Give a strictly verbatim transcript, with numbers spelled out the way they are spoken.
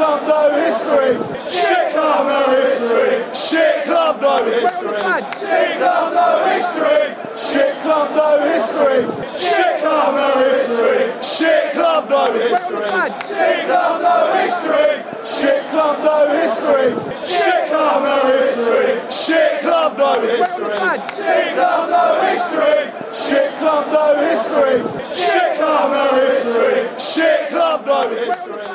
club, no history. Shit club, no history. Shit club, no history. Shit club, no history. Shit club, no history. Shit club, no history. Shit club, no history. Shit club, no history. Shit club, no history. Shit club, no history. Shit club, no history. Shit club, no history. Shit club, no history. Shit club, no history. Shit club, no history.